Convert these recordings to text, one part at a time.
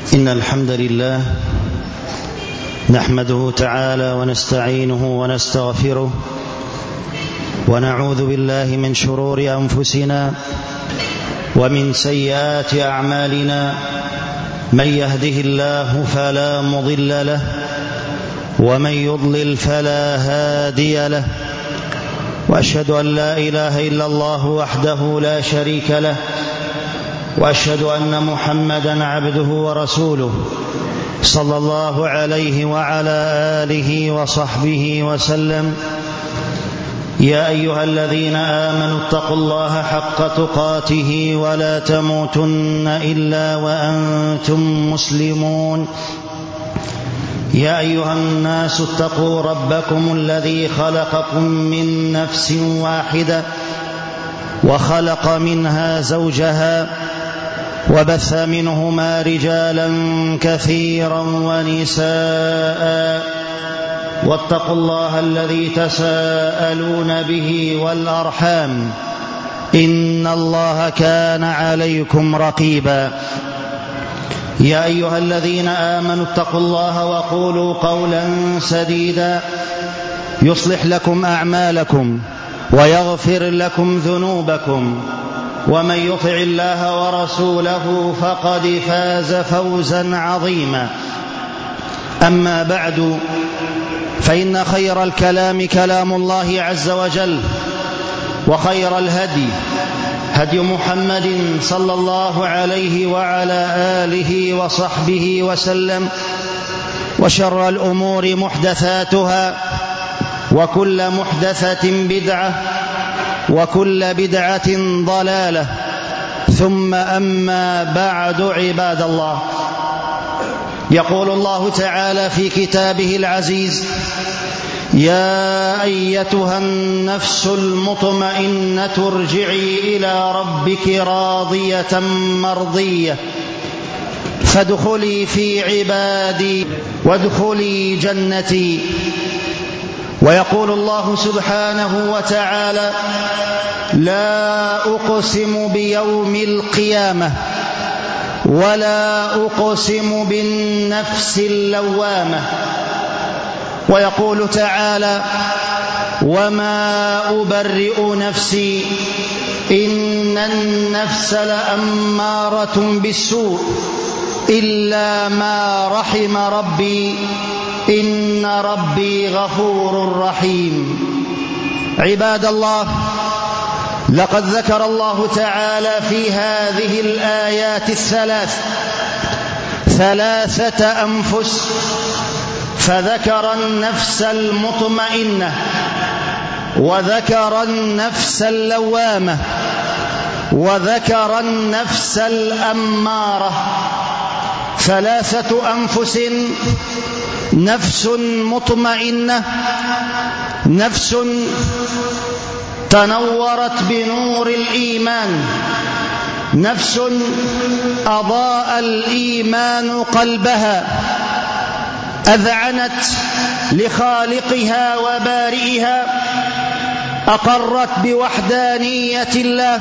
إن الحمد لله نحمده تعالى ونستعينه ونستغفره ونعوذ بالله من شرور أنفسنا ومن سيئات أعمالنا. من يهده الله فلا مضل له ومن يضلل فلا هادي له، وأشهد أن لا إله إلا الله وحده لا شريك له، وأشهد أن محمدًا عبده ورسوله صلى الله عليه وعلى آله وصحبه وسلم. يا أيها الذين آمنوا اتقوا الله حق تقاته ولا تموتن إلا وأنتم مسلمون. يا أيها الناس اتقوا ربكم الذي خلقكم من نفس واحدة وخلق منها زوجها وبث منهما رجالا كثيرا ونساء، واتقوا الله الذي تساءلون به والأرحام إن الله كان عليكم رقيبا. يا أيها الذين آمنوا اتقوا الله وقولوا قولا سديدا يصلح لكم أعمالكم ويغفر لكم ذنوبكم، ومن يطع الله ورسوله فقد فاز فوزا عظيما. أما بعد، فإن خير الكلام كلام الله عز وجل، وخير الهدي هدي محمد صلى الله عليه وعلى آله وصحبه وسلم، وشر الأمور محدثاتها، وكل محدثة بدعة، وكل بدعة ضلالة، ثم أما بعد. عباد الله، يقول الله تعالى في كتابه العزيز: يا أيتها النفس المطمئنة ارجعي إلى ربك راضية مرضية فادخلي في عبادي وادخلي جنتي. ويقول الله سبحانه وتعالى: لا أقسم بيوم القيامة ولا أقسم بالنفس اللوامة. ويقول تعالى: وما أبرئ نفسي إن النفس لأمارة بالسوء إلا ما رحم ربي إن ربي غفور رحيم. عباد الله، لقد ذكر الله تعالى في هذه الآيات الثلاث ثلاثة أنفس، فذكر النفس المطمئنة، وذكر النفس اللوامة، وذكر النفس الأمارة. ثلاثة أنفس: نفس مطمئنة، نفس تنورت بنور الإيمان، نفس أضاء الإيمان قلبها، أذعنت لخالقها وبارئها، أقرت بوحدانية الله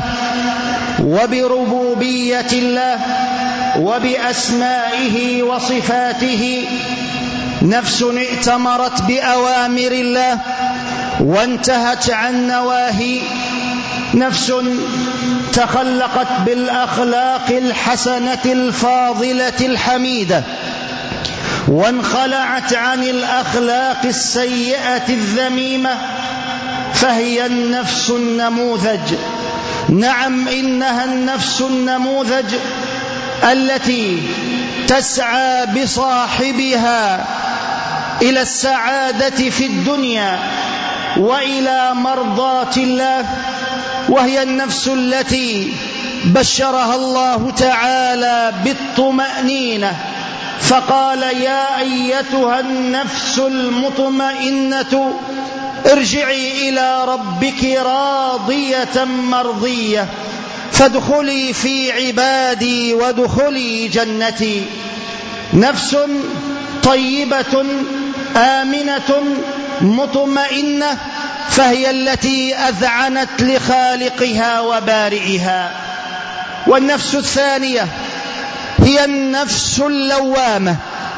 وبربوبية الله وبأسمائه وصفاته، نفس ائتمرت بأوامر الله وانتهت عن نواهي، نفس تخلقت بالأخلاق الحسنة الفاضلة الحميدة وانخلعت عن الأخلاق السيئة الذميمة، فهي النفس النموذج. نعم، إنها النفس النموذج التي تسعى بصاحبها إلى السعادة في الدنيا وإلى مرضاة الله، وهي النفس التي بشرها الله تعالى بالطمأنينة فقال: يا أيتها النفس المطمئنة ارجعي إلى ربك راضية مرضية فادخلي في عبادي وادخلي جنتي. نفس طيبة آمنة مطمئنة، فهي التي أذعنت لخالقها وبارئها. والنفس الثانية هي النفس اللوامة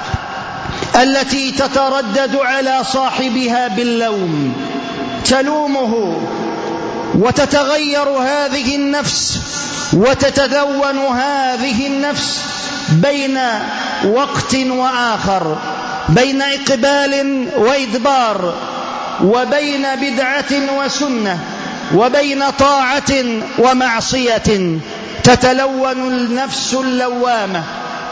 التي تتردد على صاحبها باللوم، تلومه، وتتغير هذه النفس وتتلون هذه النفس بين وقت وآخر، بين إقبال وإدبار، وبين بدعة وسنة، وبين طاعة ومعصية. تتلون النفس اللوامة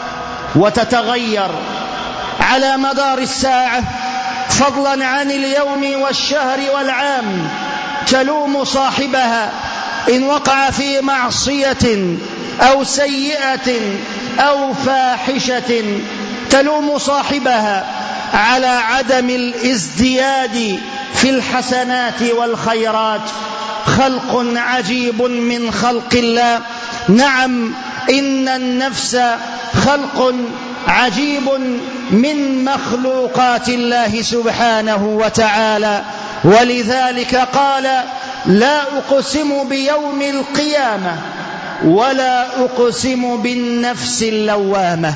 وتتغير على مدار الساعة، فضلا عن اليوم والشهر والعام. تلوم صاحبها إن وقع في معصية أو سيئة أو فاحشة، تلوم صاحبها على عدم الازدياد في الحسنات والخيرات. خلق عجيب من خلق الله. نعم، إن النفس خلق عجيب من مخلوقات الله سبحانه وتعالى، ولذلك قال: لا أقسم بيوم القيامة ولا أقسم بالنفس اللوامة.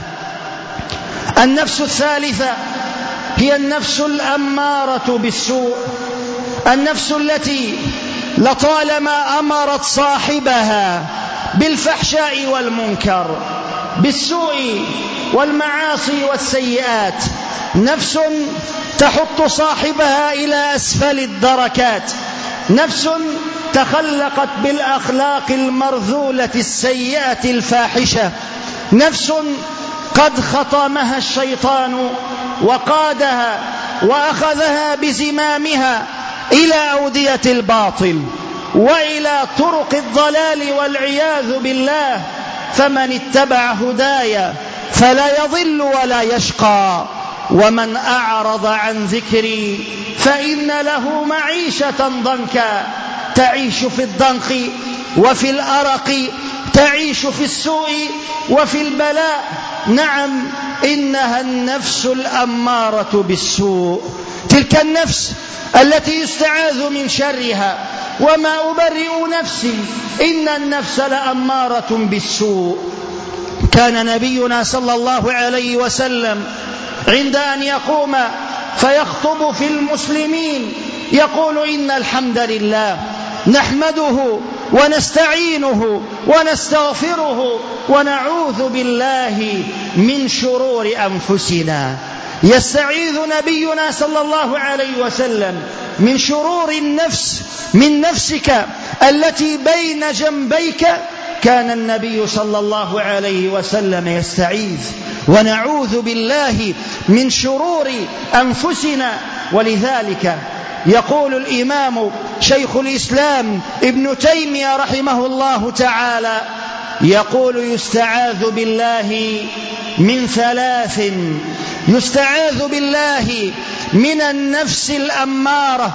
النفس الثالثة هي النفس الأمارة بالسوء، النفس التي لطالما أمرت صاحبها بالفحشاء والمنكر، بالسوء والمعاصي والسيئات. نفس تحط صاحبها إلى أسفل الدركات، نفس تخلقت بالأخلاق المرذولة السيئة الفاحشة، نفس قد خطمها الشيطان وقادها وأخذها بزمامها إلى أودية الباطل وإلى طرق الضلال والعياذ بالله. فمن اتبع هدايا فلا يضل ولا يشقى، ومن أعرض عن ذكري فإن له معيشة ضنكا. تعيش في الضنك وفي الأرق، تعيش في السوء وفي البلاء. نعم، إنها النفس الأمارة بالسوء، تلك النفس التي يستعاذ من شرها. وما أبرئ نفسي إن النفس لأمارة بالسوء. كان نبينا صلى الله عليه وسلم عند أن يقوم فيخطب في المسلمين يقول: إن الحمد لله نحمده ونستعينه ونستغفره ونعوذ بالله من شرور أنفسنا. يستعيذ نبينا صلى الله عليه وسلم من شرور النفس، من نفسك التي بين جنبيك. كان النبي صلى الله عليه وسلم يستعيذ: ونعوذ بالله من شرور أنفسنا. ولذلك يقول الإمام شيخ الإسلام ابن تيمية رحمه الله تعالى، يقول: يستعاذ بالله من ثلاث: يستعاذ بالله من النفس الأمارة،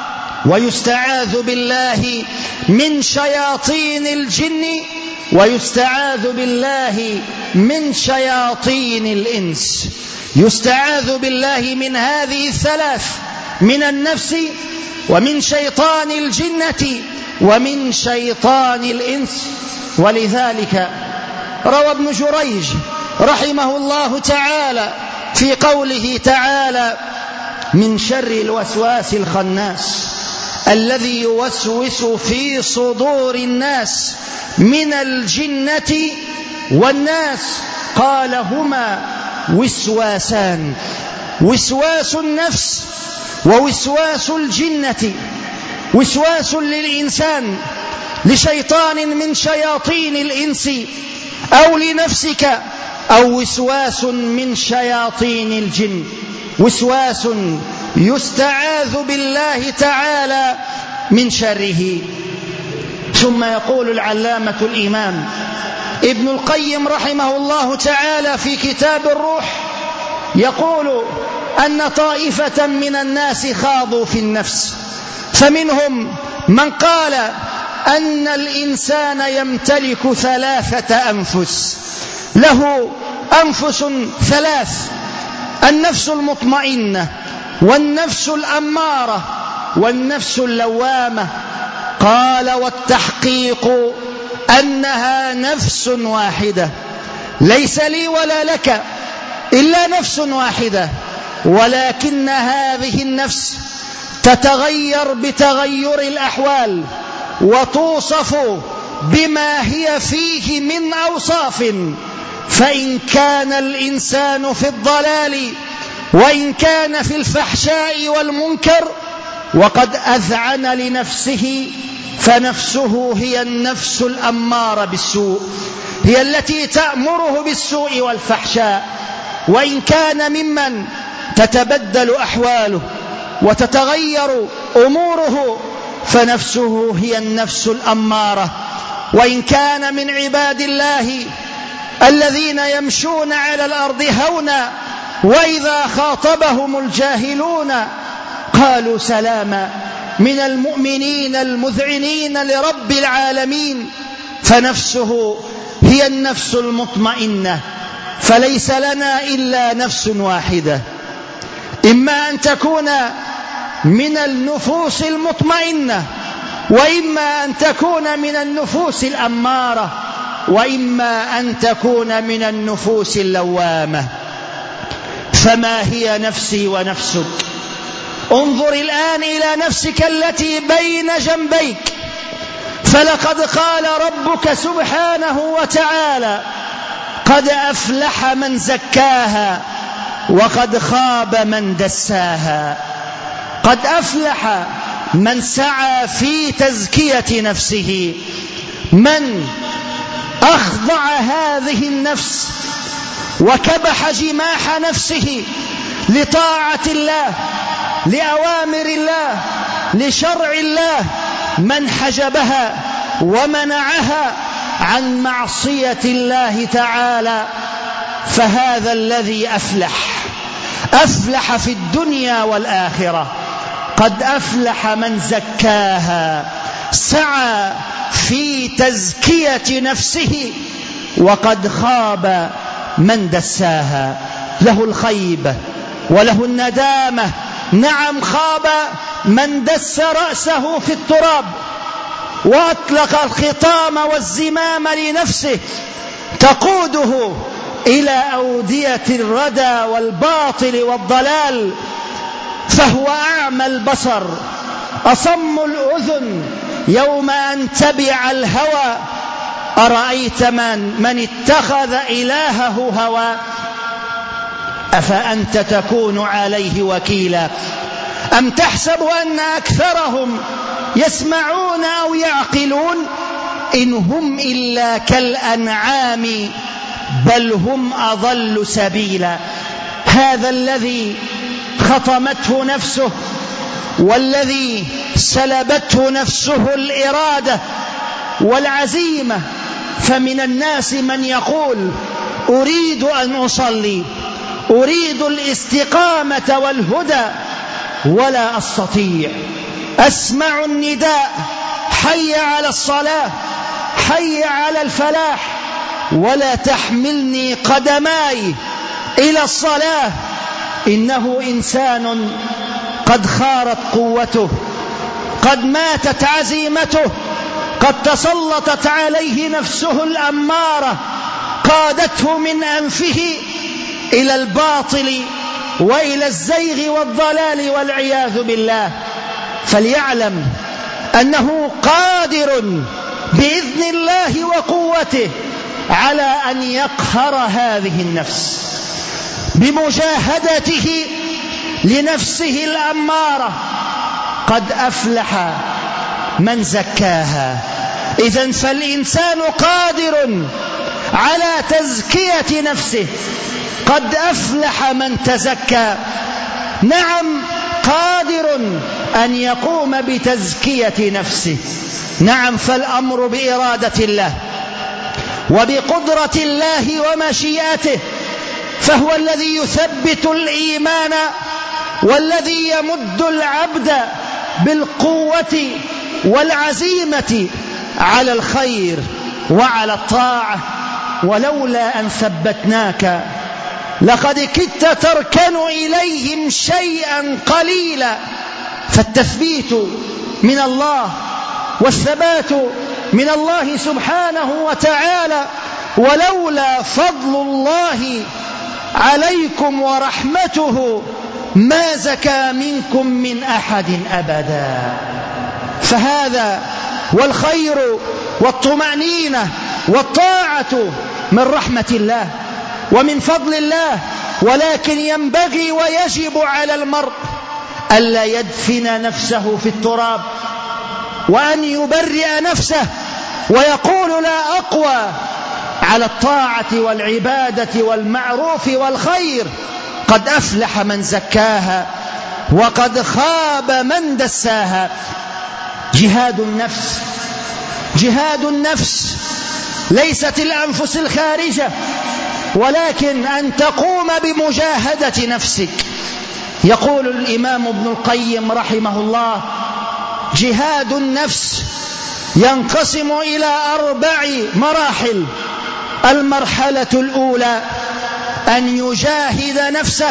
ويستعاذ بالله من شياطين الجن، ويستعاذ بالله من شياطين الإنس. يستعاذ بالله من هذه الثلاث: من النفس ومن شيطان الجنة ومن شيطان الإنس. ولذلك روى ابن جريج رحمه الله تعالى في قوله تعالى: من شر الوسواس الخناس الذي يوسوس في صدور الناس من الجنة والناس. قال: هما وسواسان: وسواس النفس ووسواس الجنة. وسواس للإنسان لشيطان من شياطين الإنس أو لنفسك، أو وسواس من شياطين الجن. وسواس يستعاذ بالله تعالى من شره. ثم يقول العلامة الإمام ابن القيم رحمه الله تعالى في كتاب الروح، يقول أن طائفة من الناس خاضوا في النفس، فمنهم من قال أن الإنسان يمتلك ثلاثة أنفس، له أنفس ثلاث: النفس المطمئنة، والنفس الأمارة، والنفس اللوامة. قال: والتحقيق أنها نفس واحدة. ليس لي ولا لك إلا نفس واحدة، ولكن هذه النفس تتغير بتغير الأحوال وتوصف بما هي فيه من أوصاف. فإن كان الإنسان في الضلال وإن كان في الفحشاء والمنكر وقد أذعن لنفسه، فنفسه هي النفس الأمارة بالسوء، هي التي تأمره بالسوء والفحشاء. وإن كان ممن تتبدل أحواله وتتغير أموره، فنفسه هي النفس الأمارة. وإن كان من عباد الله الذين يمشون على الأرض هونا وإذا خاطبهم الجاهلون قالوا سلاما، من المؤمنين المذعنين لرب العالمين، فنفسه هي النفس المطمئنة. فليس لنا إلا نفس واحدة، إما أن تكون من النفوس المطمئنة، وإما أن تكون من النفوس الأمارة، وإما أن تكون من النفوس اللوامة. فما هي نفسي ونفسك؟ انظر الآن إلى نفسك التي بين جنبيك، فلقد قال ربك سبحانه وتعالى: قد أفلح من زكاها وقد خاب من دساها. قد أفلح من سعى في تزكية نفسه، من أخضع هذه النفس وكبح جماح نفسه لطاعة الله، لأوامر الله، لشرع الله، من حجبها ومنعها عن معصية الله تعالى، فهذا الذي أفلح في الدنيا والآخرة. قد أفلح من زكاها، سعى في تزكية نفسه، وقد خاب من دساها. له الخيبة وله الندامة. نعم، خاب من دس رأسه في التراب وأطلق الخطام والزمام لنفسه تقوده إلى أودية الردى والباطل والضلال، فهو أعمى البصر أصم الأذن يوم أن تبع الهوى. أرأيت من اتخذ إلهه هوى أفأنت تكون عليه وكيلا أم تحسب أن أكثرهم يسمعون أو يعقلون إن هم إلا كالأنعام بل هم أضل سبيلا. هذا الذي خطمته نفسه والذي سلبته نفسه الإرادة والعزيمة. فمن الناس من يقول: أريد أن أصلي، أريد الاستقامة والهدى، ولا أستطيع. أسمع النداء: حي على الصلاة، حي على الفلاح، ولا تحملني قدماي إلى الصلاة. إنه إنسان قد خارت قوته، قد ماتت عزيمته، قد تسلطت عليه نفسه الأمارة، قادته من أنفه إلى الباطل وإلى الزيغ والضلال والعياذ بالله. فليعلم أنه قادر بإذن الله وقوته على أن يقهر هذه النفس بمجاهدته لنفسه الأمارة. قد أفلح من زكاها. إذن فالإنسان قادر على تزكية نفسه. قد أفلح من تزكى. نعم، قادر أن يقوم بتزكية نفسه. نعم، فالأمر بإرادة الله وبقدرة الله ومشيئته، فهو الذي يثبت الإيمان والذي يمد العبد بالقوة والعزيمة على الخير وعلى الطاعة. ولولا أن ثبتناك لقد كدت تركن إليهم شيئا قليلا. فالتثبيت من الله والثبات من الله سبحانه وتعالى ولولا فضل الله عليكم ورحمته ما زكى منكم من أحد أبدا. فهذا والخير والطمأنينة والطاعة من رحمة الله ومن فضل الله، ولكن ينبغي ويجب على المرء ألا يدفن نفسه في التراب، وأن يبرئ نفسه ويقول لا أقوى على الطاعة والعبادة والمعروف والخير. قد أفلح من زكاها وقد خاب من دساها. جهاد النفس ليست الأنفس الخارجة، ولكن أن تقوم بمجاهدة نفسك. يقول الإمام ابن القيم رحمه الله: جهاد النفس ينقسم إلى 4 مراحل. المرحلة الأولى أن يجاهد نفسه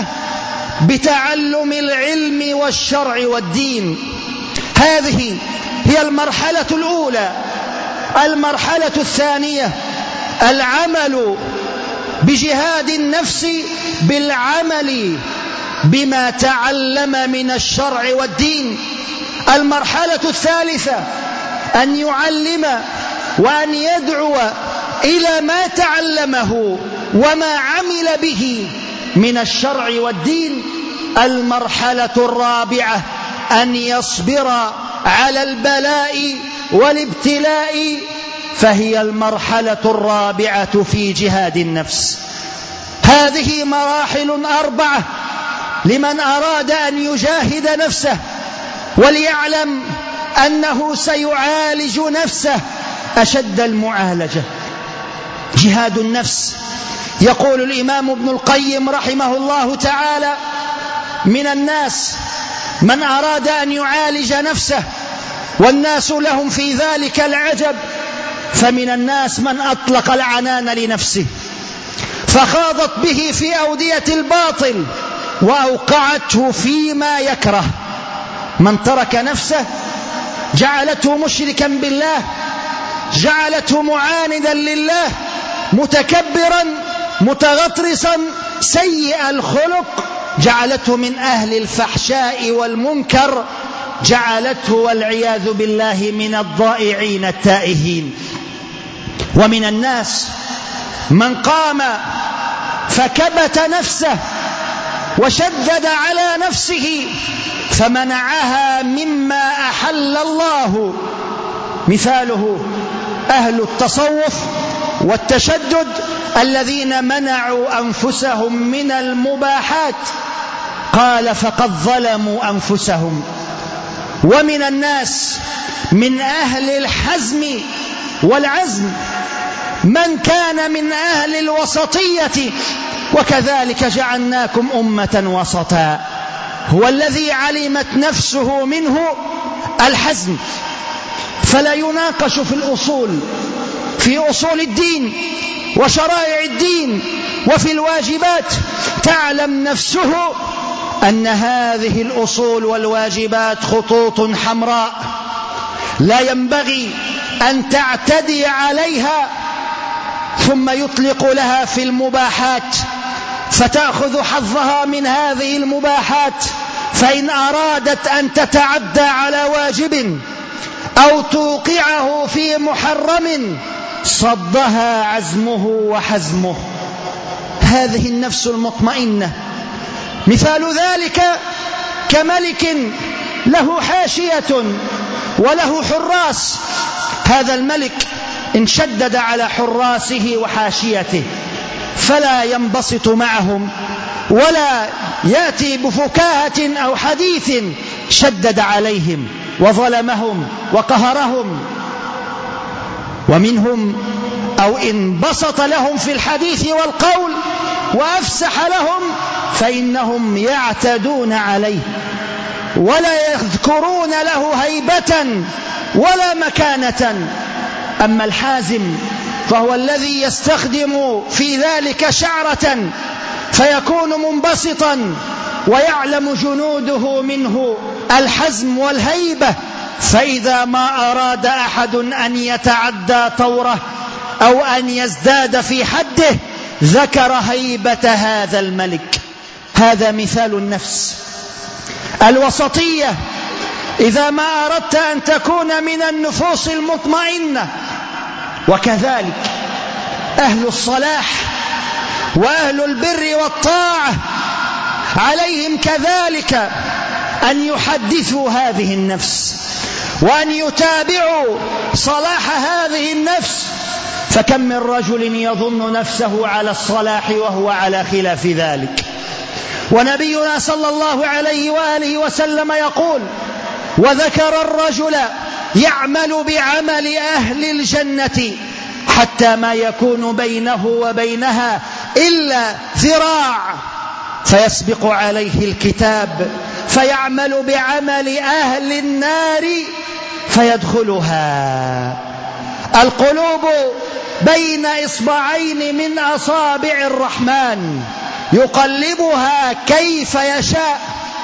بتعلم العلم والشرع والدين، هذه هي المرحلة الأولى. المرحلة الثانية العمل بجهاد النفس بالعمل بما تعلم من الشرع والدين. المرحلة الثالثة أن يعلم وأن يدعو إلى ما تعلمه وما عمل به من الشرع والدين. المرحلة الرابعة أن يصبر على البلاء والابتلاء، فهي المرحلة الرابعة في جهاد النفس. هذه مراحل 4 لمن أراد أن يجاهد نفسه، وليعلم أنه سيعالج نفسه أشد المعالجة. جهاد النفس، يقول الإمام ابن القيم رحمه الله تعالى: من الناس من أراد أن يعالج نفسه، والناس لهم في ذلك العجب. فمن الناس من أطلق العنان لنفسه فخاضت به في أودية الباطل وأوقعته فيما يكره. من ترك نفسه جعلته مشركا بالله، جعلته معاندا لله، متكبرا متغطرسا سيء الخلق، جعلته من أهل الفحشاء والمنكر، جعلته والعياذ بالله من الضائعين التائهين. ومن الناس من قام فكبت نفسه وشدد على نفسه فمنعها مما أحل الله. مثاله أهل التصوف والتشدد الذين منعوا أنفسهم من المباحات، قال: فقد ظلموا أنفسهم. ومن الناس من أهل الحزم والعزم من كان من أهل الوسطية، وكذلك جعلناكم أمة وسطا. هو الذي علمت نفسه منه الحزم، فلا يناقش في الأصول، في أصول الدين وشرائع الدين وفي الواجبات. تعلم نفسه أن هذه الأصول والواجبات خطوط حمراء لا ينبغي أن تعتدي عليها، ثم يطلق لها في المباحات فتأخذ حظها من هذه المباحات. فإن أرادت أن تتعدى على واجب أو توقعه في محرم صدها عزمه وحزمه. هذه النفس المطمئنة مثال ذلك كملك له حاشية وله حراس. هذا الملك إن شدد على حراسه وحاشيته فلا ينبسط معهم ولا يأتي بفكاهة أو حديث، شدد عليهم وظلمهم وقهرهم. ومنهم أو إن بسط لهم في الحديث والقول وأفسح لهم فإنهم يعتدون عليه ولا يذكرون له هيبة ولا مكانة. أما الحازم فهو الذي يستخدم في ذلك شعرة فيكون منبسطا، ويعلم جنوده منه الحزم والهيبة، فإذا ما أراد أحد أن يتعدى طوره أو أن يزداد في حده ذكر هيبة هذا الملك. هذا مثال النفس الوسطية. إذا ما أردت أن تكون من النفوس المطمئنة. وكذلك أهل الصلاح وأهل البر والطاعة عليهم كذلك أن يحدثوا هذه النفس وأن يتابعوا صلاح هذه النفس. فكم من رجل يظن نفسه على الصلاح وهو على خلاف ذلك. ونبينا صلى الله عليه وآله وسلم يقول: وذكر الرجل يعمل بعمل أهل الجنة حتى ما يكون بينه وبينها إلا ذراع فيسبق عليه الكتاب فيعمل بعمل أهل النار فيدخلها. القلوب بين إصبعين من أصابع الرحمن يقلبها كيف يشاء.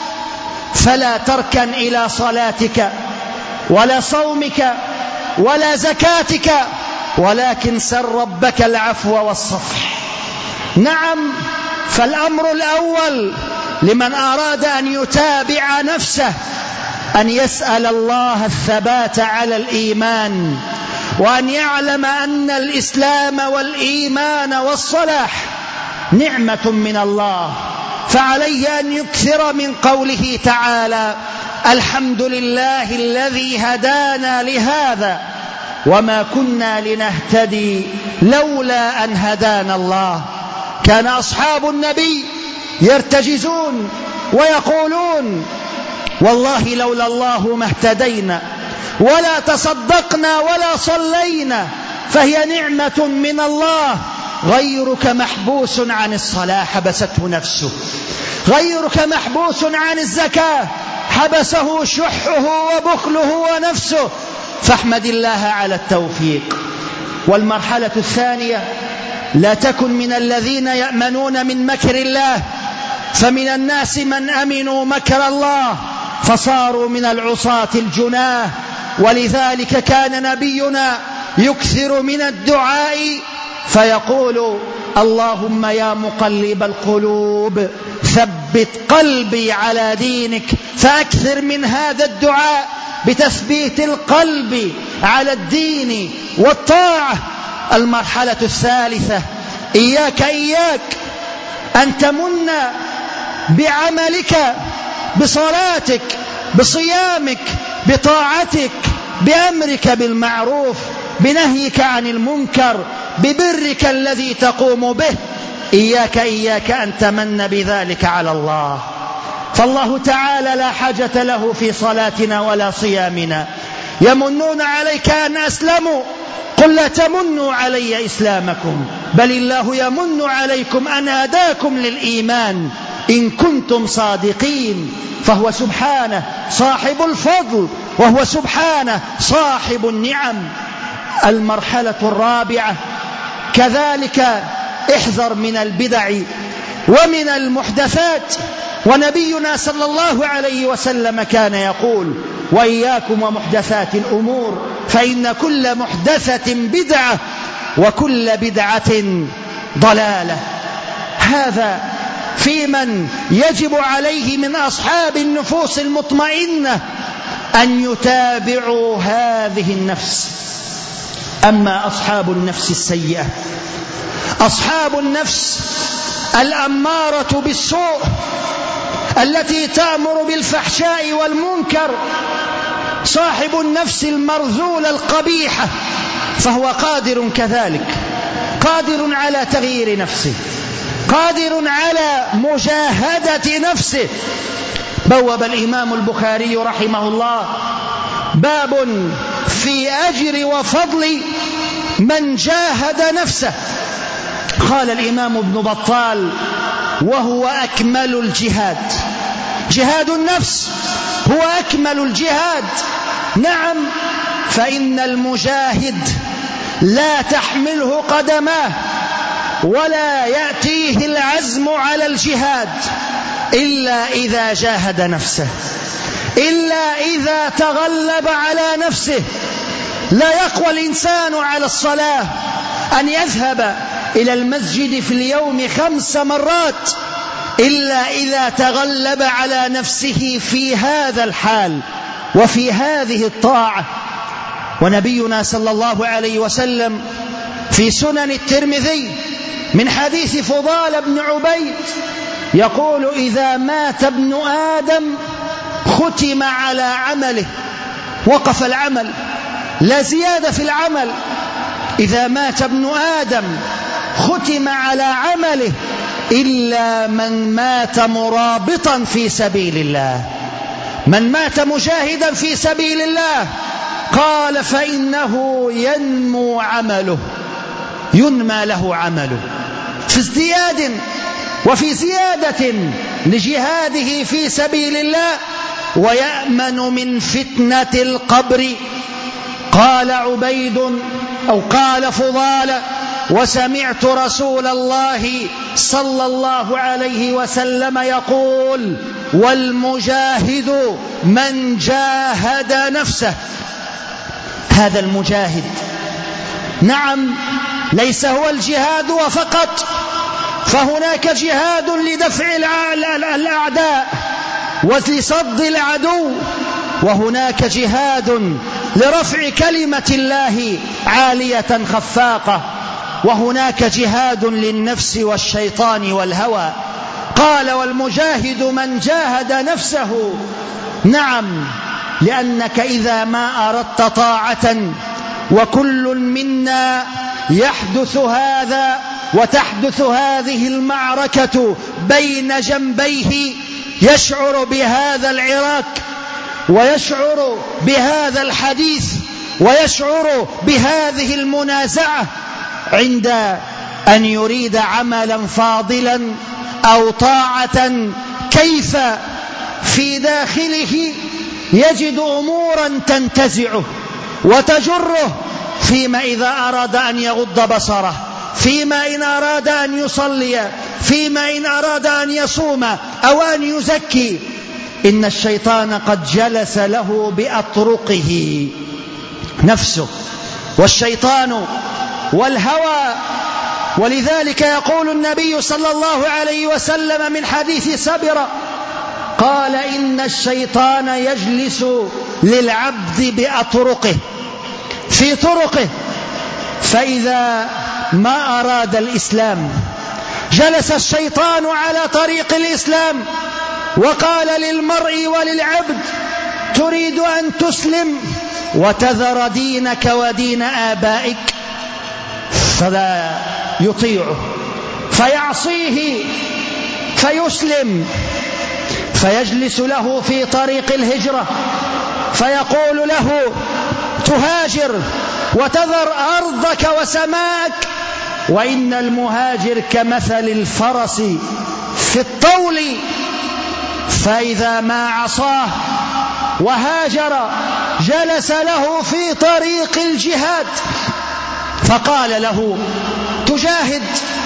فلا تركن إلى صلاتك ولا صومك ولا زكاتك، ولكن سل ربك العفو والصفح. نعم، فالأمر الأول لمن أراد أن يتابع نفسه أن يسأل الله الثبات على الإيمان، وأن يعلم أن الإسلام والإيمان والصلاح نعمة من الله. فعليه أن يكثر من قوله تعالى: الحمد لله الذي هدانا لهذا وما كنا لنهتدي لولا أن هدانا الله. كان أصحاب النبي يرتجزون ويقولون: والله لولا الله ما اهتدينا ولا تصدقنا ولا صلينا، فهي نعمة من الله. غيرك محبوس عن الصلاة حبسته نفسه، غيرك محبوس عن الزكاة حبسه شحه وبخله ونفسه، فاحمد الله على التوفيق. والمرحلة الثانية: لا تكن من الذين يأمنون من مكر الله، فمن الناس من أمنوا مكر الله فصاروا من العصاة الجناه. ولذلك كان نبينا يكثر من الدعاء فيقول: اللهم يا مقلب القلوب ثبت قلبي على دينك. فأكثر من هذا الدعاء بتثبيت القلب على الدين والطاعة. المرحلة الثالثة: إياك أن تمن بعملك، بصلاتك، بصيامك، بطاعتك، بأمرك بالمعروف، بنهيك عن المنكر، ببرك الذي تقوم به. إياك أن تمن بذلك على الله، فالله تعالى لا حاجة له في صلاتنا ولا صيامنا. يمنون عليك أن أسلموا، قل لا تمنوا علي إسلامكم بل الله يمن عليكم أن هداكم للإيمان إن كنتم صادقين. فهو سبحانه صاحب الفضل، وهو سبحانه صاحب النعم. المرحلة الرابعة كذلك: احذر من البدع ومن المحدثات. ونبينا صلى الله عليه وسلم كان يقول: وإياكم ومحدثات الأمور فإن كل محدثة بدعة وكل بدعة ضلالة. هذا في من يجب عليه من أصحاب النفوس المطمئنة أن يتابعوا هذه النفس. أما أصحاب النفس السيئة، أصحاب النفس الأمارة بالسوء التي تأمر بالفحشاء والمنكر، صاحب النفس المرذولة القبيحة، فهو قادر كذلك، قادر على تغيير نفسه، قادر على مجاهدة نفسه. بوب الإمام البخاري رحمه الله باب في أجر وفضل من جاهد نفسه. قال الإمام ابن بطال: وهو أكمل الجهاد. جهاد النفس هو أكمل الجهاد. نعم، فإن المجاهد لا تحمله قدماه ولا يأتيه العزم على الجهاد إلا إذا جاهد نفسه، إلا إذا تغلب على نفسه. لا يقوى الإنسان على الصلاة أن يذهب إلى المسجد في اليوم 5 مرات إلا إذا تغلب على نفسه في هذا الحال وفي هذه الطاعة. ونبينا صلى الله عليه وسلم في سنن الترمذي من حديث فضال بن عبيد يقول: إذا مات ابن آدم ختم على عمله، وقف العمل، لا زيادة في العمل. إذا مات ابن آدم ختم على عمله إلا من مات مرابطا في سبيل الله، من مات مجاهدا في سبيل الله. قال: فإنه ينمو عمله، ينمى له عمله في ازدياد وفي زيادة لجهاده في سبيل الله، ويأمن من فتنة القبر. قال عبيد أو قال فضال: وسمعت رسول الله صلى الله عليه وسلم يقول: والمجاهد من جاهد نفسه. هذا المجاهد نعم ليس هو الجهاد وفقط، فهناك جهاد لدفع الأعداء ولصد العدو، وهناك جهاد لرفع كلمة الله عالية خفاقة، وهناك جهاد للنفس والشيطان والهوى. قال: والمجاهد من جاهد نفسه. نعم، لأنك إذا ما أردت طاعة، وكل منا يحدث هذا وتحدث هذه المعركة بين جنبيه، يشعر بهذا العراك ويشعر بهذا الحديث ويشعر بهذه المنازعة عند أن يريد عملا فاضلا أو طاعة، كيف في داخله يجد أمورا تنتزعه وتجره، فيما إذا أراد أن يغض بصره، فيما إن أراد أن يصلي، فيما إن أراد أن يصوم أو أن يزكي. إن الشيطان قد جلس له بأطرقه، نفسه والشيطان والهوى. ولذلك يقول النبي صلى الله عليه وسلم من حديث سبرة قال: إن الشيطان يجلس للعبد بأطرقه، في طرقه، فإذا ما أراد الإسلام جلس الشيطان على طريق الإسلام وقال للمرء وللعبد: تريد أن تسلم وتذر دينك ودين آبائك؟ فلا يطيعه فيعصيه فيسلم، فيجلس له في طريق الهجرة فيقول له: تهاجر وتذر أرضك وسماءك. وإن المهاجر كمثل الفرس في الطول، فإذا ما عصاه وهاجر جلس له في طريق الجهاد فقال له: تجاهد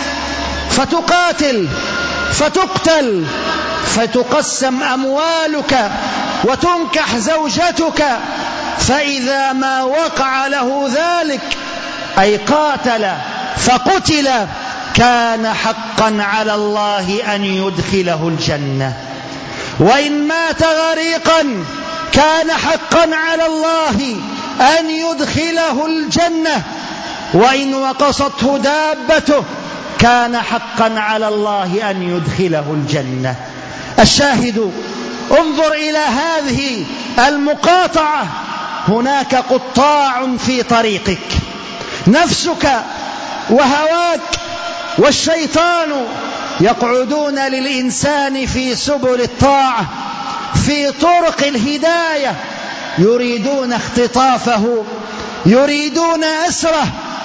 فتقاتل فتقتل فتقسم أموالك وتنكح زوجتك، فإذا ما وقع له ذلك أي قاتل فقتل كان حقا على الله أن يدخله الجنة، وإن مات غريقا كان حقا على الله أن يدخله الجنة، وإن وقصته دابته كان حقا على الله أن يدخله الجنة. الشاهد: انظر إلى هذه المقاطعة، هناك قطاع في طريقك، نفسك وهواك والشيطان يقعدون للإنسان في سبل الطاعة، في طرق الهداية، يريدون اختطافه، يريدون أسره،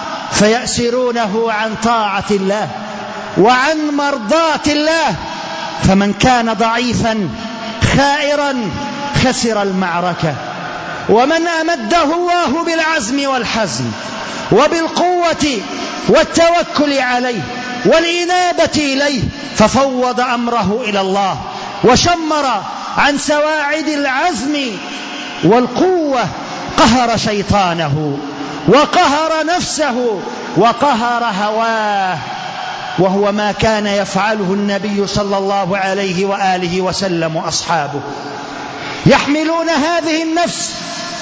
فيأسرونه عن طاعة الله وعن مرضاة الله. فمن كان ضعيفا خائرا خسر المعركة، ومن أمده الله بالعزم والحزم وبالقوة والتوكل عليه والإنابة إليه ففوض أمره إلى الله وشمر عن سواعد العزم والقوة، قهر شيطانه وقهر نفسه وقهر هواه، وهو ما كان يفعله النبي صلى الله عليه وآله وسلم وأصحابه. يحملون هذه النفس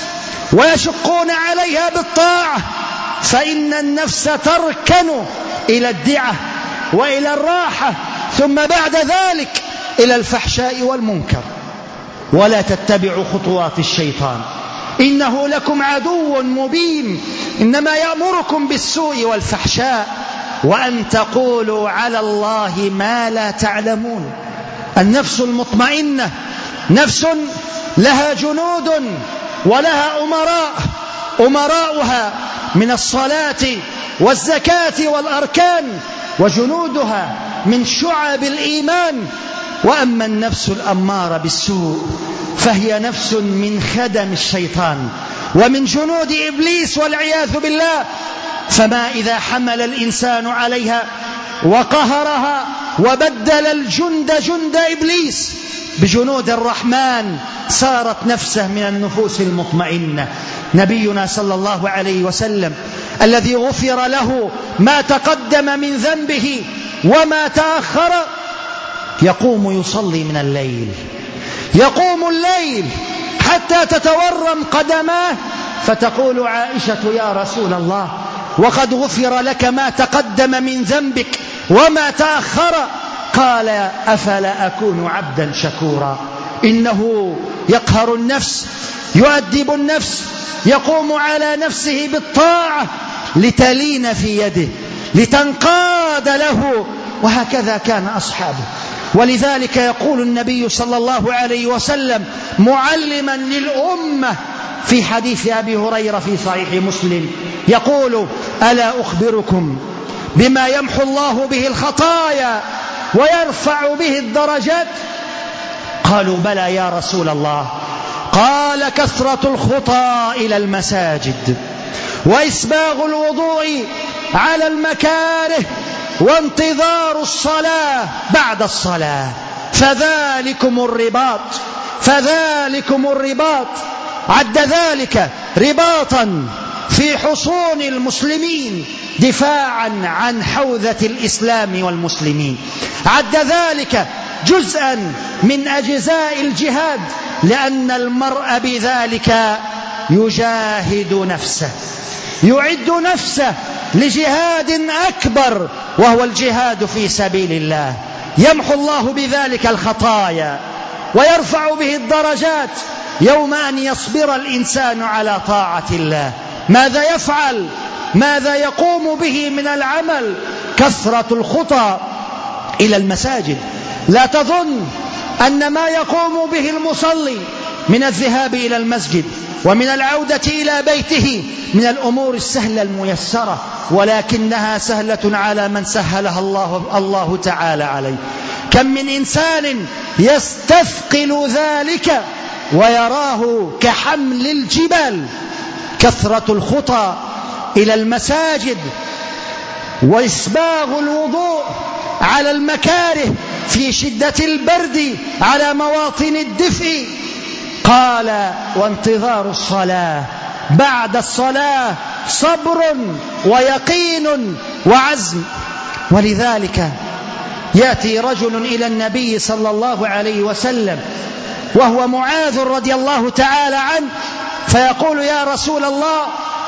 ويشقون عليها بالطاعة، فإن النفس تركن إلى الدعة وإلى الراحة، ثم بعد ذلك إلى الفحشاء والمنكر. ولا تتبعوا خطوات الشيطان إنه لكم عدو مبين، إنما يأمركم بالسوء والفحشاء وأن تقولوا على الله ما لا تعلمون. النفس المطمئنة نفس لها جنود ولها أمراء، أمراؤها من الصلاة والزكاة والأركان، وجنودها من شعب الإيمان. وأما النفس الأمارة بالسوء فهي نفس من خدم الشيطان ومن جنود إبليس والعياذ بالله. فما إذا حمل الإنسان عليها وقهرها وبدل الجند جند إبليس بجنود الرحمن، صارت نفسه من النفوس المطمئنة. نبينا صلى الله عليه وسلم الذي غفر له ما تقدم من ذنبه وما تأخر يقوم يصلي من الليل، يقوم الليل حتى تتورم قدماه، فتقول عائشة يا رسول الله وقد غفر لك ما تقدم من ذنبك وما تأخر، قال أفلا أكون عبدا شكورا. إنه يقهر النفس، يؤدب النفس، يقوم على نفسه بالطاعة لتلين في يده، لتنقاد له، وهكذا كان أصحابه. ولذلك يقول النبي صلى الله عليه وسلم معلما للأمة في حديث أبي هريرة في صحيح مسلم، يقول ألا أخبركم بما يمحو الله به الخطايا ويرفع به الدرجات؟ قالوا بلى يا رسول الله. قال كثرة الخطى إلى المساجد، وإسباغ الوضوء على المكاره، وانتظار الصلاة بعد الصلاة، فذلكم الرباط، فذلكم الرباط. عد ذلك رباطا في حصون المسلمين دفاعا عن حوزة الإسلام والمسلمين، عد ذلك جزءا من أجزاء الجهاد، لأن المرء بذلك يجاهد نفسه، يعد نفسه لجهاد أكبر وهو الجهاد في سبيل الله. يمحو الله بذلك الخطايا ويرفع به الدرجات يوم أن يصبر الإنسان على طاعة الله. ماذا يفعل؟ ماذا يقوم به من العمل؟ كثرة الخطى إلى المساجد. لا تظن أن ما يقوم به المصلي من الذهاب إلى المسجد ومن العودة إلى بيته من الأمور السهلة الميسرة، ولكنها سهلة على من سهلها الله تعالى عليه. كم من إنسان يستثقل ذلك ويراه كحمل الجبال. كثرة الخطى إلى المساجد وإسباغ الوضوء على المكاره في شدة البرد على مواطن الدفء. قال وانتظار الصلاة بعد الصلاة صبر ويقين وعزم. ولذلك يأتي رجل إلى النبي صلى الله عليه وسلم وهو معاذ رضي الله تعالى عنه، فيقول يا رسول الله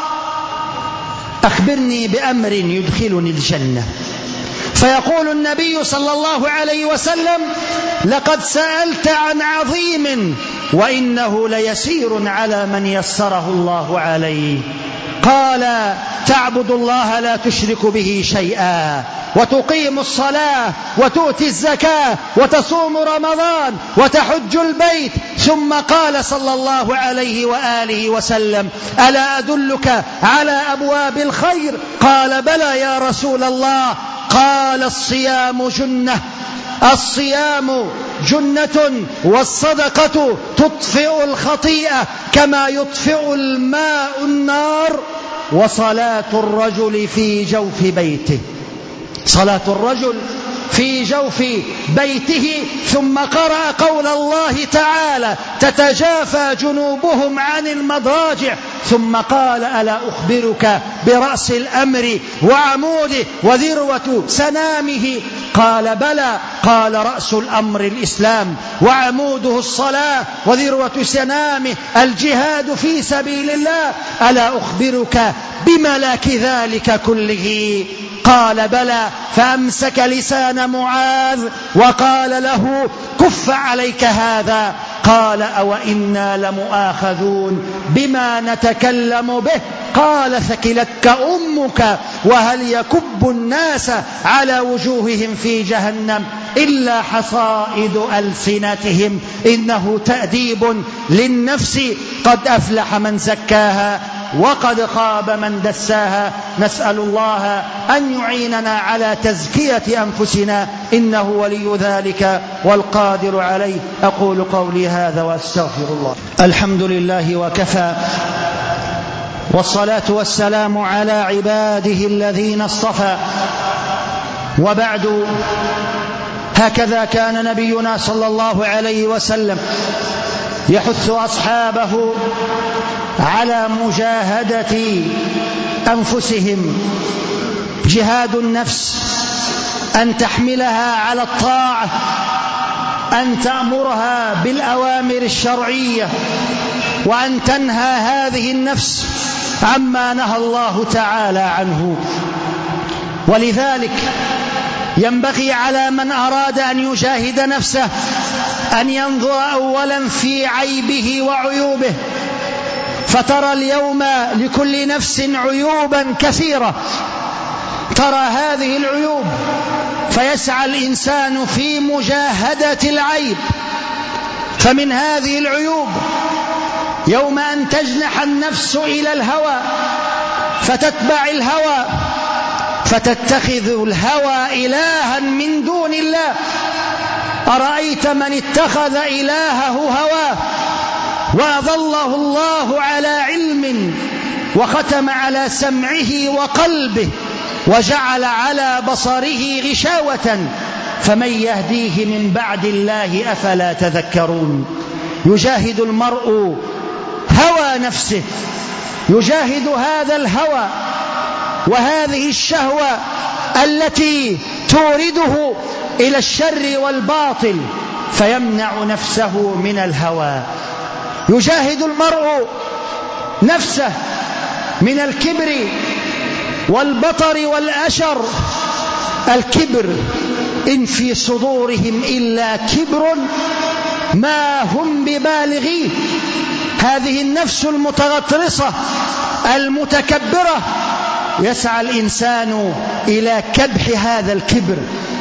أخبرني بأمر يدخلني الجنة. فيقول النبي صلى الله عليه وسلم لقد سألت عن عظيم وإنه ليسير على من يسره الله عليه. قال تعبد الله لا تشرك به شيئا، وتقيم الصلاة، وتؤتي الزكاة، وتصوم رمضان، وتحج البيت. ثم قال صلى الله عليه وآله وسلم ألا أدلك على أبواب الخير؟ قال بلى يا رسول الله. قال الصيام جنة، الصيام جنة، والصدقة تطفئ الخطيئة كما يطفئ الماء النار، وصلاة الرجل في جوف بيته، صلاة الرجل في جوف بيته، ثم قرأ قول الله تعالى تتجافى جنوبهم عن المضاجع، ثم قال ألا أخبرك برأس الأمر وعموده وذروة سنامه؟ قال بلى. قال رأس الأمر الإسلام، وعموده الصلاة، وذروة سنامه الجهاد في سبيل الله. ألا أخبرك بملاك ذلك كله؟ قال بلى. فأمسك لسان معاذ وقال له كف عليك هذا. قال أو إنا لمؤاخذون بما نتكلم به؟ قال ثكلتك أمك، وهل يكب الناس على وجوههم في جهنم إلا حصائد ألسنتهم، إنه تأديب للنفس، قد أفلح من زكاها وقد خاب من دساها. نسأل الله أن يعيننا على تزكية أنفسنا، إنه ولي ذلك والقادر عليه. أقول قولي هذا وأستغفر الله. الحمد لله وكفى، والصلاة والسلام على عباده الذين اصطفى، وبعد. هكذا كان نبينا صلى الله عليه وسلم يحث أصحابه على مجاهدة أنفسهم. جهاد النفس أن تحملها على الطاعة، أن تأمرها بالأوامر الشرعية، وأن تنهى هذه النفس عما نهى الله تعالى عنه. ولذلك ينبغي على من أراد أن يجاهد نفسه أن ينظر أولا في عيبه وعيوبه، فترى اليوم لكل نفس عيوبا كثيرة، ترى هذه العيوب فيسعى الإنسان في مجاهدة العيب. فمن هذه العيوب يوم أن تجنح النفس إلى الهوى فتتبع الهوى، فتتخذ الهوى إلها من دون الله. أرأيت من اتخذ إلهه هواه وأظله الله على علم، وختم على سمعه وقلبه، وجعل على بصره غشاوة، فمن يهديه من بعد الله أفلا تذكرون؟ يجاهد المرء هوى نفسه، يجاهد هذا الهوى وهذه الشهوة التي تورده إلى الشر والباطل، فيمنع نفسه من الهوى. يجاهد المرء نفسه من الكبر والبطر والأشر. الكبر إن في صدورهم إلا كبر ما هم ببالغيه. هذه النفس المتغطرسة المتكبرة يسعى الإنسان إلى كبح هذا الكبر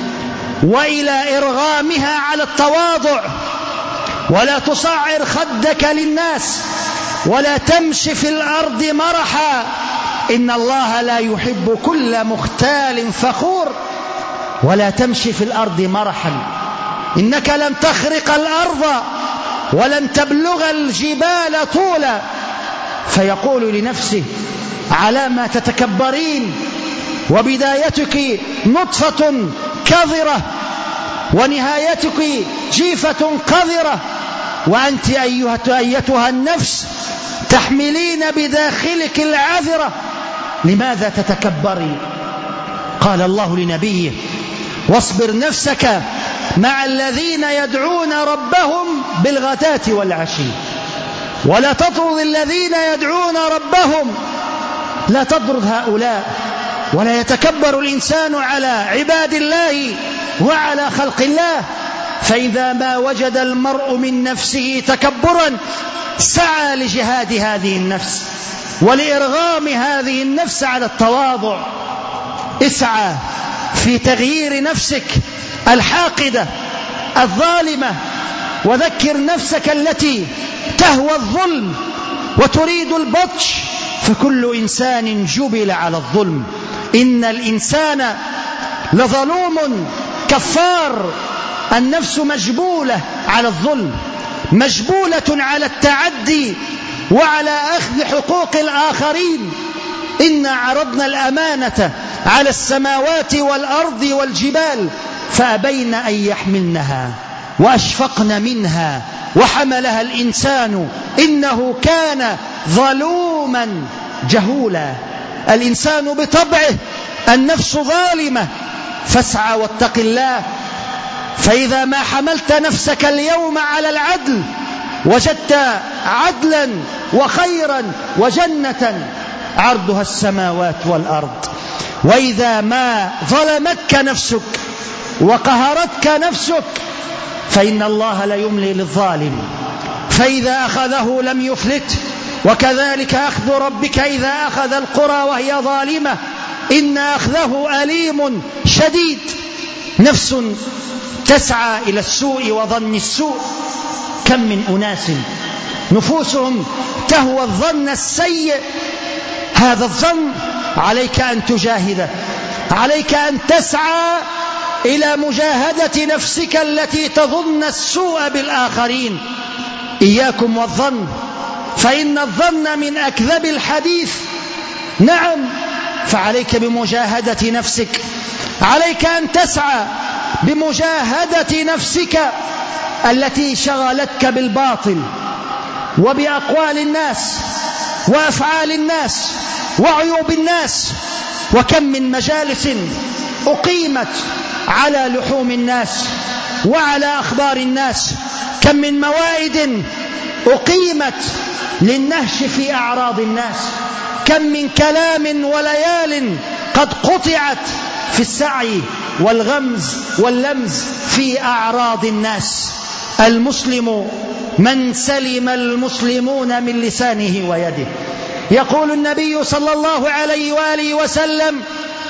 وإلى إرغامها على التواضع. ولا تصعر خدك للناس، ولا تمشي في الأرض مرحا، إن الله لا يحب كل مختال فخور. ولا تمشي في الأرض مرحا، إنك لن تخرق الأرض ولن تبلغ الجبال طولا. فيقول لنفسه على ما تتكبرين، وبدايتك نطفة كظرة ونهايتك جيفة قذرة، وأنت أيتها النفس تحملين بداخلك العذرة، لماذا تتكبري؟ قال الله لنبيه واصبر نفسك مع الذين يدعون ربهم بالغداة والعشي ولا تطرد الذين يدعون ربهم. لا تطرد هؤلاء. ولا يتكبر الإنسان على عباد الله وعلى خلق الله. فإذا ما وجد المرء من نفسه تكبرا سعى لجهاد هذه النفس ولإرغام هذه النفس على التواضع. اسعى في تغيير نفسك الحاقدة الظالمة، وذكر نفسك التي تهوى الظلم وتريد البطش، فكل إنسان جبل على الظلم. إن الإنسان لظلوم كفار. النفس مجبولة على الظلم، مجبولة على التعدي وعلى أخذ حقوق الآخرين. إنا عرضنا الأمانة على السماوات والأرض والجبال فأبين أن يحملنها وأشفقن منها وحملها الإنسان إنه كان ظلوما جهولا. الإنسان بطبعه النفس ظالمة، فاسعى واتق الله، فإذا ما حملت نفسك اليوم على العدل وجدت عدلا وخيرا وجنة عرضها السماوات والأرض. وإذا ما ظلمتك نفسك وقهرتك نفسك فإن الله لا يملي للظالم، فإذا أخذه لم يفلت، وكذلك أخذ ربك إذا أخذ القرى وهي ظالمة إن أخذه أليم شديد. نفس تسعى إلى السوء وظن السوء، كم من أناس نفوسهم تهوى الظن السيء. هذا الظن عليك أن تجاهده، عليك أن تسعى إلى مجاهدة نفسك التي تظن السوء بالآخرين. إياكم والظن، فإن الظن من أكذب الحديث. نعم، فعليك بمجاهدة نفسك، عليك أن تسعى بمجاهدة نفسك التي شغلتك بالباطل وبأقوال الناس وأفعال الناس وعيوب الناس. وكم من مجالس أقيمت على لحوم الناس وعلى أخبار الناس، كم من موائد أقيمت للنهش في أعراض الناس، كم من كلام وليال قد قطعت في السعي والغمز واللمز في أعراض الناس. المسلم من سلم المسلمون من لسانه ويده. يقول النبي صلى الله عليه وآله وسلم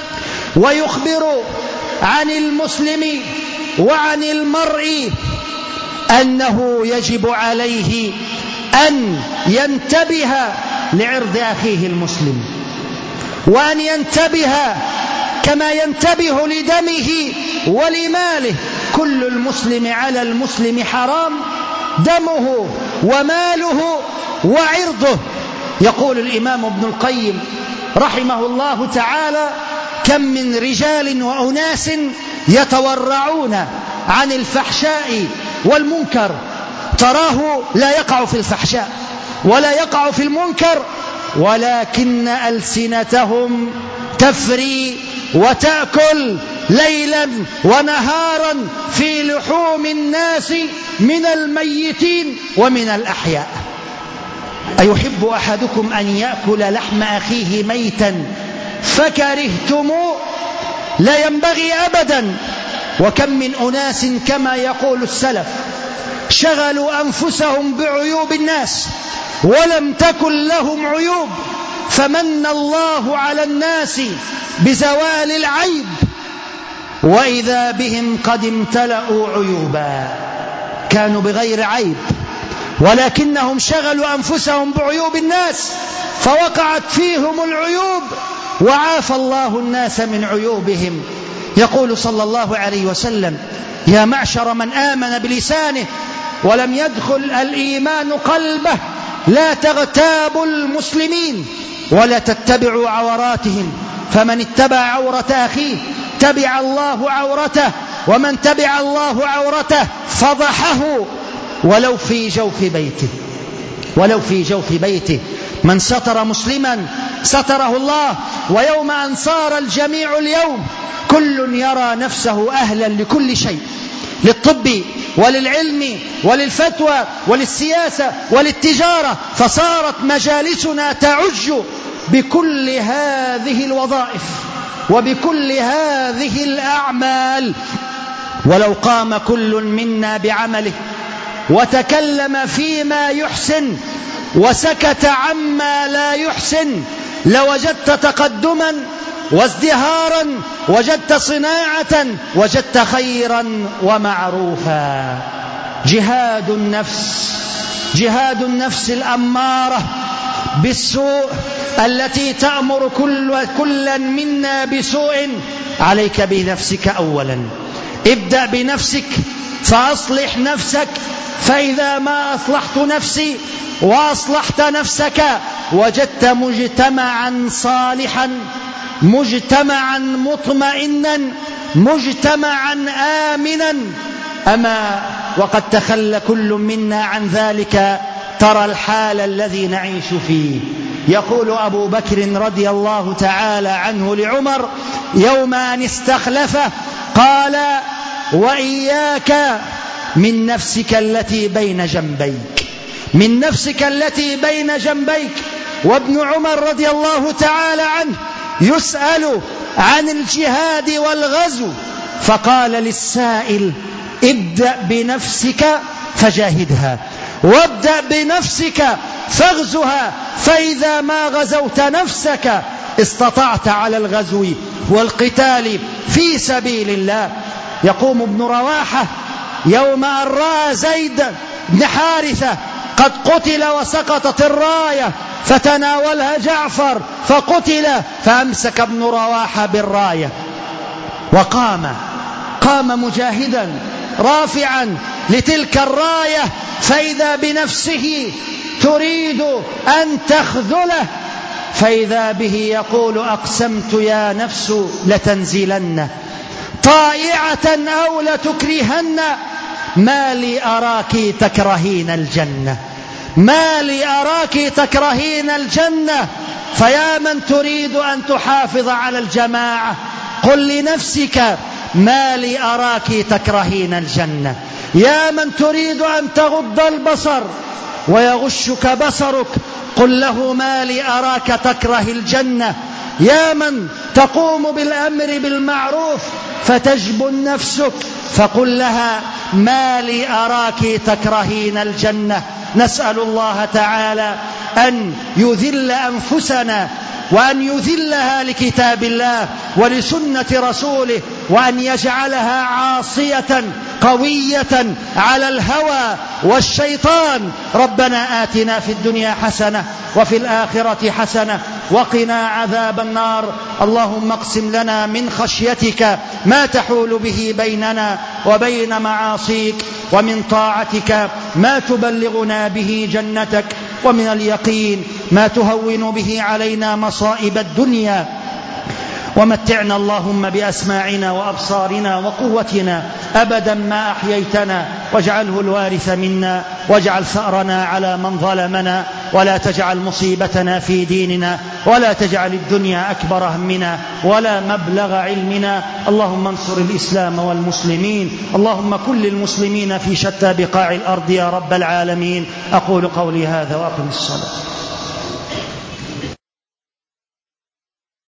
ويخبر عن المسلم وعن المرء أنه يجب عليه أن ينتبه لعرض أخيه المسلم، وأن ينتبه كما ينتبه لدمه ولماله. كل المسلم على المسلم حرام، دمه وماله وعرضه. يقول الإمام ابن القيم رحمه الله تعالى كم من رجال وأناس يتورعون عن الفحشاء والمنكر، تراه لا يقع في الفحشاء ولا يقع في المنكر، ولكن ألسنتهم تفري وتأكل ليلا ونهارا في لحوم الناس من الميتين ومن الأحياء. أيحب أحدكم أن يأكل لحم أخيه ميتا فكرهتموه؟ لا ينبغي أبدا. وكم من أناس كما يقول السلف شغلوا أنفسهم بعيوب الناس ولم تكن لهم عيوب، فمن الله على الناس بزوال العيب وإذا بهم قد امتلأوا عيوبا. كانوا بغير عيب ولكنهم شغلوا أنفسهم بعيوب الناس فوقعت فيهم العيوب وعافى الله الناس من عيوبهم. يقول صلى الله عليه وسلم يا معشر من آمن بلسانه ولم يدخل الإيمان قلبه لا تغتابوا المسلمين ولا تتبعوا عوراتهم، فمن اتبع عورة أخيه تبع الله عورته، ومن تبع الله عورته فضحه ولو في جوف بيته. من ستر مسلما ستره الله. ويوم أن صار الجميع اليوم كل يرى نفسه أهلا لكل شيء، للطب وللعلم وللفتوى وللسياسة وللتجارة، فصارت مجالسنا تعج بكل هذه الوظائف وبكل هذه الأعمال. ولو قام كل منا بعمله وتكلم فيما يحسن وسكت عما لا يحسن لوجدت تقدما وازدهارا، وجدت صناعة، وجدت خيرا ومعروفا. جهاد النفس الأمارة بالسوء التي تأمر كلا منا بسوء. عليك بنفسك أولا، ابدأ بنفسك فأصلح نفسك، فإذا ما أصلحت نفسي وأصلحت نفسك وجدت مجتمعا صالحا، مجتمعا مطمئنا، مجتمعا آمنا، أما وقد تخلى كل منا عن ذلك. ترى الحال الذي نعيش فيه. يقول أبو بكر رضي الله تعالى عنه لعمر يوم أن استخلفه، قال: وإياك من نفسك التي بين جنبيك، من نفسك التي بين جنبيك. وابن عمر رضي الله تعالى عنه يسأل عن الجهاد والغزو، فقال للسائل: ابدأ بنفسك فجاهدها، وابدأ بنفسك فاغزها، فإذا ما غزوت نفسك استطعت على الغزو والقتال في سبيل الله. يقوم ابن رواحة يوم أن رأى زيد بن حارثة قد قتل وسقطت الراية فتناولها جعفر فقتل، فأمسك ابن رواحة بالراية قام مجاهدا رافعا لتلك الراية، فإذا بنفسه تريد أن تخذله، فإذا به يقول: أقسمت يا نفس لتنزلن طائعة أو لتكرهن، ما لي أراك تكرهين الجنة، ما لي أراك تكرهين الجنة. فيا من تريد أن تحافظ على الجماعة قل لنفسك: ما لي أراك تكرهين الجنة. يا من تريد أن تغض البصر ويغشك بصرك قل له: ما لي أراك تكره الجنة. يا من تقوم بالأمر بالمعروف فتجبن نفسك فقل لها: ما لي أراك تكرهين الجنة. نسأل الله تعالى أن يذل أنفسنا وأن يذلها لكتاب الله ولسنة رسوله، وأن يجعلها عاصية قوية على الهوى والشيطان. ربنا آتنا في الدنيا حسنة وفي الآخرة حسنة وقنا عذاب النار. اللهم اقسم لنا من خشيتك ما تحول به بيننا وبين معاصيك، ومن طاعتك ما تبلغنا به جنتك، ومن اليقين ما تهون به علينا مصائب الدنيا. ومتعنا اللهم بأسماعنا وأبصارنا وقوتنا أبدا ما أحييتنا، واجعله الوارث منا، واجعل ثأرنا على من ظلمنا، ولا تجعل مصيبتنا في ديننا، ولا تجعل الدنيا أكبر همنا ولا مبلغ علمنا. اللهم انصر الإسلام والمسلمين، اللهم كل المسلمين في شتى بقاع الأرض يا رب العالمين. أقول قولي هذا وأقم الصلاة.